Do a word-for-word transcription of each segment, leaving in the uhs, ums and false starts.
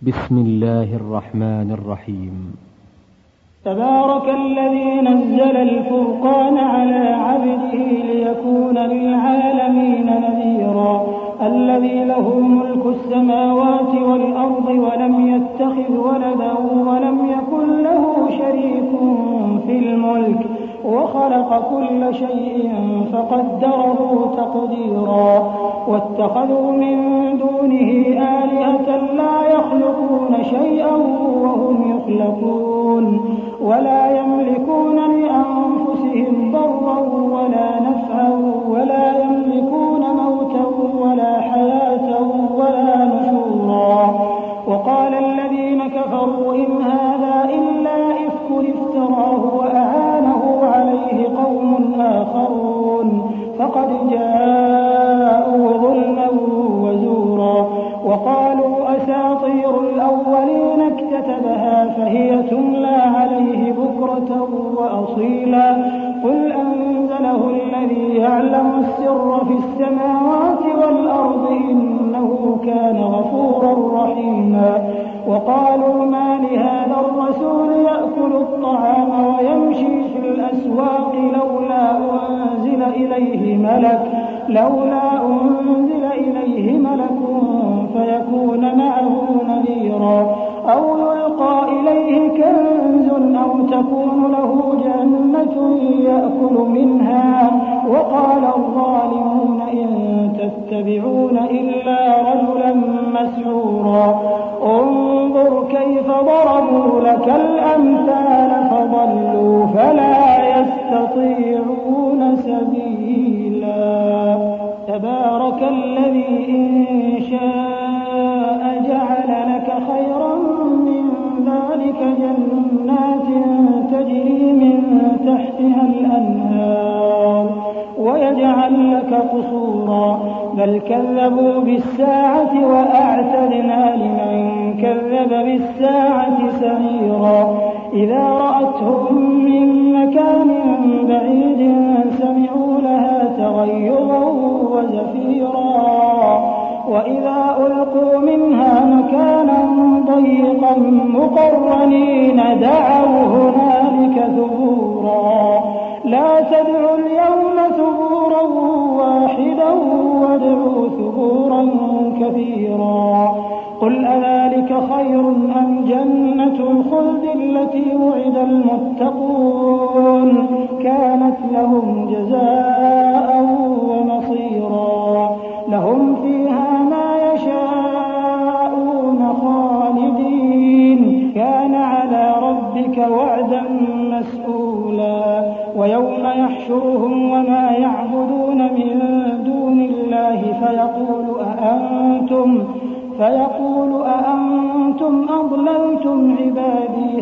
بسم الله الرحمن الرحيم. تبارك الذي نزل الفرقان على عبده ليكون للعالمين نذيرا الذي له ملك السماوات والأرض ولم يتخذ ولدا ولم يكن له شريك في الملك وخلق كل شيء فقدره تقديرا واتخذوا من دونه آلهة لا يخلقون شيئا وهم يخلقون ولا يملكون لأنفسهم ضرا ولا نفعا ولا يملكون موتا ولا حياة ولا نشورا. وقال الذين كفروا إن هذا إلا إفك افتراه وأعانه عليه قوم آخرون فقد جاءوا ظلما وزورا. وقالوا أساطير الأولين اكتتبها فهي تملى عليه بكرة وأصيلا قل أنزله الذي يعلم السر في السماوات والأرض إنه كان غفورا رحيما. وقالوا ما لهذا الرسول يأكل الطعام ويمشي في الأسواق لولا أنزل إليه ملك لولا أنزل إليه ملك فيكون معه نذيرا أو يلقى إليه كنز أو تكون له جنة يأكل منها. وقال الظالمون إن تتبعون إلا رجلا مسحورا انظر كيف ضربوا لك الأمثال فضلوا فلا يستطيعون سبيلا. تبارك الذي إن شاء جعل لك خيرا من ذلك جنات تجري من تحتها الأنهار ويجعل لك قصورا بل كذبوا بالساعة وأعتدنا لمن كذب بالساعة سعيرا. إذا رأتهم من مكان بعيد سمعوا لها تغيظا وزفيرا وإذا ألقوا منها مكانا ضيقا مقرنين دعوا هنالك ثبورا لا تدعوا اليوم ثبورا واحدا وادعوا ثبورا كثيرا. قل أذلك خير أم جنة الخلد التي وعد المتقون كانت لهم جزاء ومصيرا لهم فيها ما يشاءون خالدين كان على ربك وعدا مسئولا. ويوم يحشرهم وما يعبدون من دون الله فيقول أأنتم فيقول أأنتم أضللتم عبادي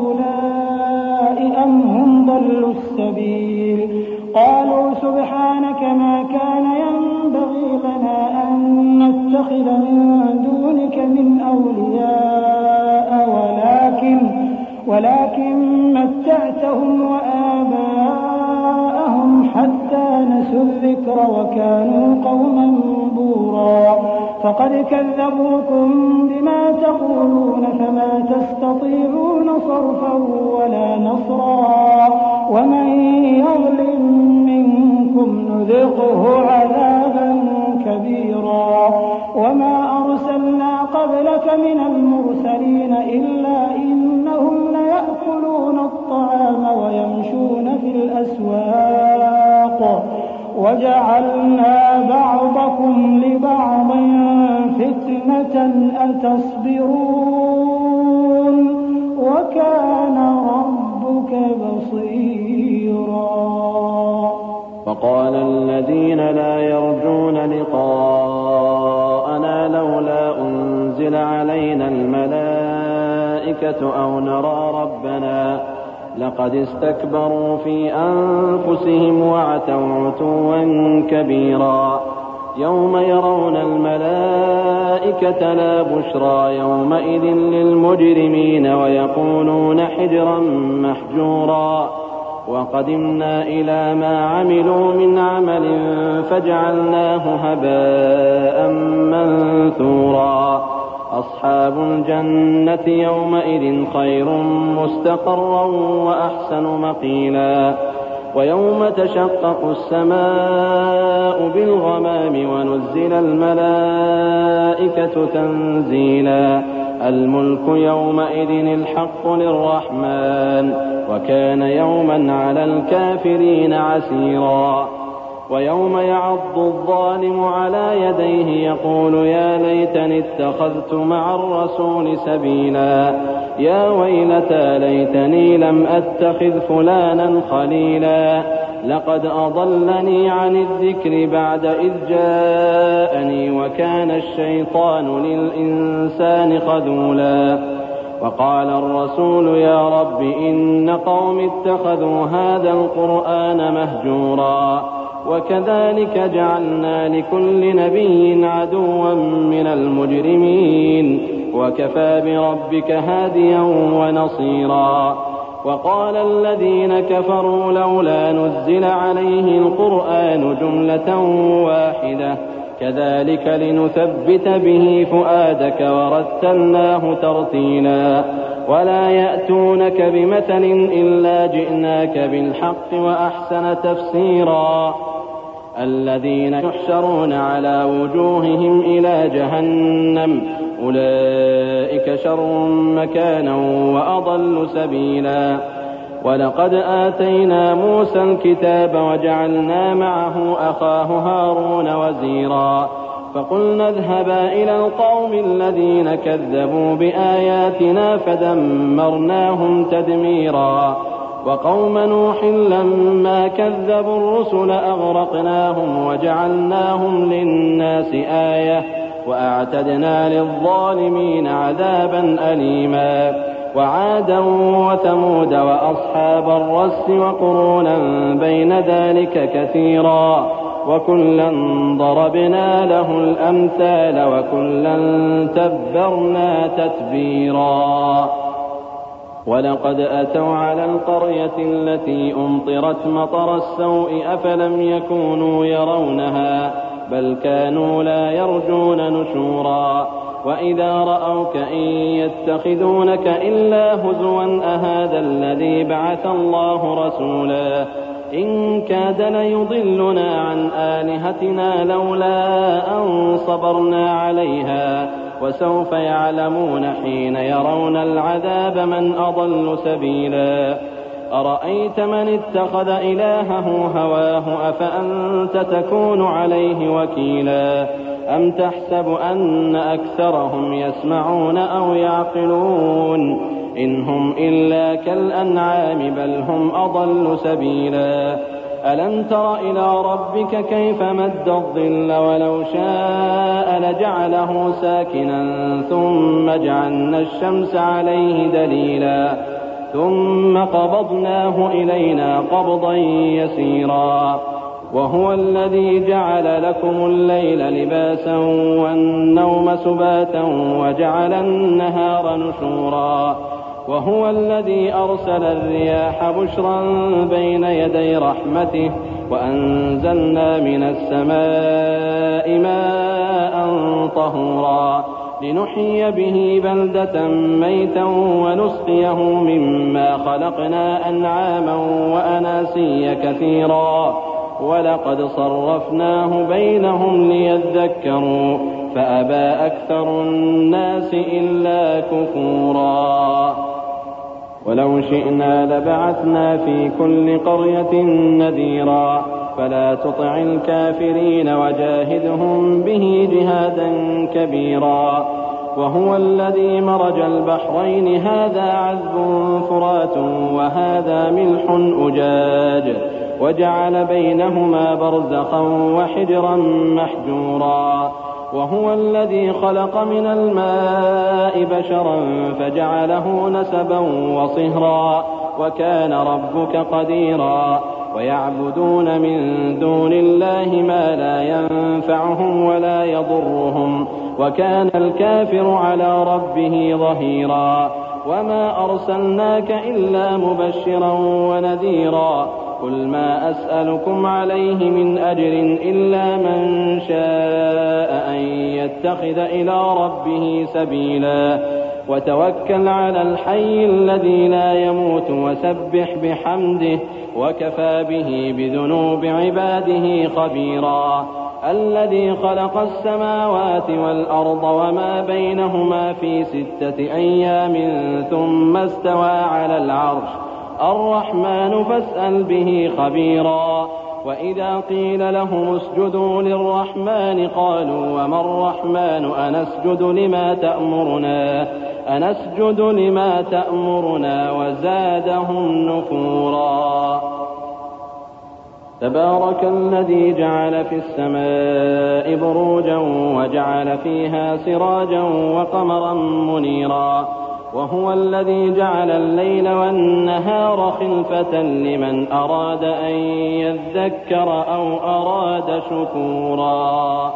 هؤلاء أم هم ضلوا السبيل. قالوا سبحانك ما كان ينبغي لنا أن نتخذ من دونك من أولياء ولكن ولكن متعتهم وآباءهم حتى نسوا الذكر وكانوا قوما بورا. فقد كذبوكم بما تقولون فما تستطيعون صرفا ولا نصرا ومن يظلم منكم نذقه عذابا كبيرا. وما أرسلنا قبلك من المرسلين إلا إنهم ليأكلون الطعام ويمشون في الأسواق وجعلنا بعضكم لبعض فتنة أتصبرون وكان ربك بصيرا. وقال الذين لا يرجون لقاءنا لولا أنزل علينا الملائكة أو نرى ربنا لقد استكبروا في أنفسهم وعتوا عتوا كبيرا. يوم يرون الملائكة لا بشرى يومئذ للمجرمين ويقولون حجرا محجورا. وقدمنا إلى ما عملوا من عمل فجعلناه هباء منثورا. أصحاب الجنة يومئذ خير مستقرا وأحسن مقيلا ويوم تشقق السماء بالغمام ونزل الملائكة تنزيلا الملك يومئذ الحق للرحمن وكان يوما على الكافرين عسيرا ويوم يعض الظالم على يديه يقول يا ليتني اتخذت مع الرسول سبيلا يا ويلتى ليتني لم أتخذ فلانا خليلا لقد أضلني عن الذكر بعد إذ جاءني وكان الشيطان للإنسان خذولا وقال الرسول يا رب إن قوم اتخذوا هذا القرآن مهجورا وكذلك جعلنا لكل نبي عدوا من المجرمين وكفى بربك هاديا ونصيرا وقال الذين كفروا لولا نزل عليه القرآن جملة واحدة كذلك لنثبت به فؤادك ورتلناه ترتيلا ولا يأتونك بمثل إلا جئناك بالحق وأحسن تفسيرا الذين يحشرون على وجوههم إلى جهنم أولئك شر مكانا وأضل سبيلا ولقد آتينا موسى الكتاب وجعلنا معه أخاه هارون وزيرا فقلنا اذهبا إلى القوم الذين كذبوا بآياتنا فدمرناهم تدميرا وقوم نوح لما كذبوا الرسل أغرقناهم وجعلناهم للناس آية وأعتدنا للظالمين عذابا أليما وعادا وثمود وأصحاب الرس وقرونا بين ذلك كثيرا وكلا ضربنا له الأمثال وكلا تبرنا تتبيرا ولقد أتوا على القرية التي أمطرت مطر السوء أفلم يكونوا يرونها بل كانوا لا يرجون نشورا وإذا رأوك إن يتخذونك إلا هزوا أهذا الذي بعث الله رسولا إن كاد ليضلنا عن آلهتنا لولا أن صبرنا عليها وسوف يعلمون حين يرون العذاب من أضل سبيلا أرأيت من اتخذ إلهه هواه أفأنت تكون عليه وكيلا أم تحسب أن أكثرهم يسمعون أو يعقلون إن هم إلا كالأنعام بل هم أضل سبيلا ألم تر إلى ربك كيف مد الظل ولو شاء لجعله ساكنا ثم جعلنا الشمس عليه دليلا ثم قبضناه إلينا قبضا يسيرا وهو الذي جعل لكم الليل لباسا والنوم سباتا وجعل النهار نشورا وهو الذي أرسل الرياح بشرا بين يدي رحمته وأنزلنا من السماء ماء طهورا لنحيي به بلدة ميتا ونسقيه مما خلقنا أنعاما وأناسيا كثيرا ولقد صرفناه بينهم ليذكروا فأبى أكثر الناس إلا كفورا ولو شئنا لبعثنا في كل قرية نذيرا فلا تطع الكافرين وجاهدهم به جهادا كبيرا وهو الذي مرج البحرين هذا عذب فرات وهذا ملح أجاج وجعل بينهما برزخا وحجرا محجورا وهو الذي خلق من الماء بشرا فجعله نسبا وصهرا وكان ربك قديرا ويعبدون من دون الله ما لا ينفعهم ولا يضرهم وكان الكافر على ربه ظهيرا وما أرسلناك إلا مبشرا ونذيرا قل ما أسألكم عليه من أجر إلا من شاء أن يتخذ إلى ربه سبيلا وتوكل على الحي الذي لا يموت وسبح بحمده وكفى به بذنوب عباده خبيرا الذي خلق السماوات والأرض وما بينهما في ستة أيام ثم استوى على العرش الرحمن فاسأل به خبيرا وإذا قيل لهم اسجدوا للرحمن قالوا وما الرحمن أنسجد لما تأمرنا أنسجد لما تأمرنا وزادهم نفورا تبارك الذي جعل في السماء بروجا وجعل فيها سراجا وقمرا منيرا وهو الذي جعل الليل والنهار خلفة لمن أراد أن يذكر أو أراد شكورا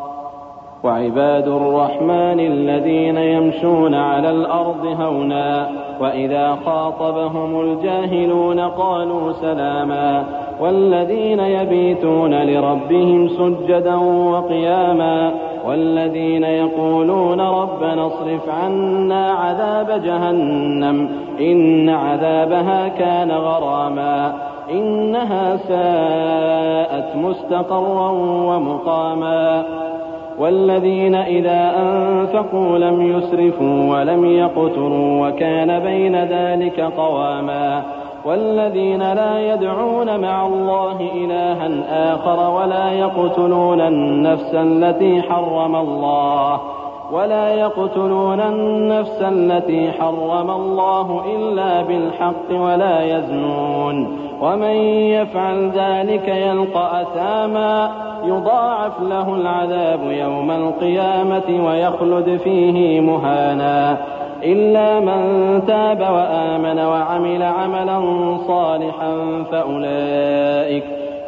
وعباد الرحمن الذين يمشون على الأرض هونا وإذا خاطبهم الجاهلون قالوا سلاما والذين يبيتون لربهم سجدا وقياما والذين يقولون ربنا اصرف عنا عذاب جهنم إن عذابها كان غراما إنها ساءت مستقرا ومقاما والذين إذا أنفقوا لم يسرفوا ولم يقتروا وكان بين ذلك قواما والذين لا يدعون مع الله إلها آخر ولا يقتلون النفس التي حرم الله ولا يقتلون النفس التي حرم الله إلا بالحق ولا يزنون ومن يفعل ذلك يلقى أثاما يضاعف له العذاب يوم القيامة ويخلد فيه مهانا إلا من تاب وآمن وعمل عملا صالحا فأولئك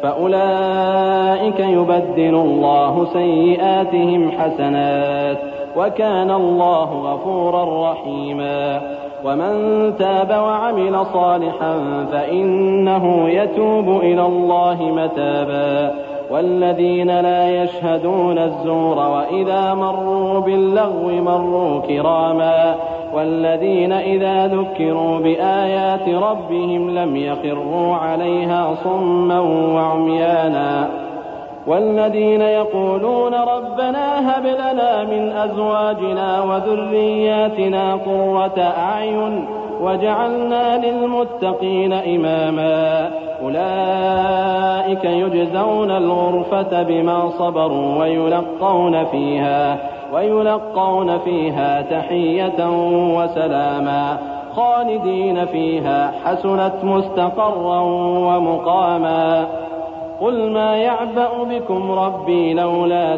فأولئك يبدل الله سيئاتهم حسنات وكان الله غفورا رحيما ومن تاب وعمل صالحا فإنه يتوب إلى الله متابا والذين لا يشهدون الزور وإذا مروا باللغو مروا كراما والذين إذا ذكروا بآيات ربهم لم يخروا عليها صما وعميانا والذين يقولون ربنا هب لنا من أزواجنا وذرياتنا قرة أعين وجعلنا للمتقين إماما أولئك يجزون الغرفة بما صبروا ويلقون فيها ويلقون فيها تحية وسلاما خالدين فيها حسنت مستقرا ومقاما قل ما يعبأ بكم ربي لولا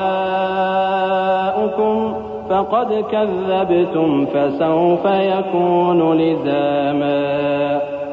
دعاؤكم فقد كذبتم فسوف يكون لزاما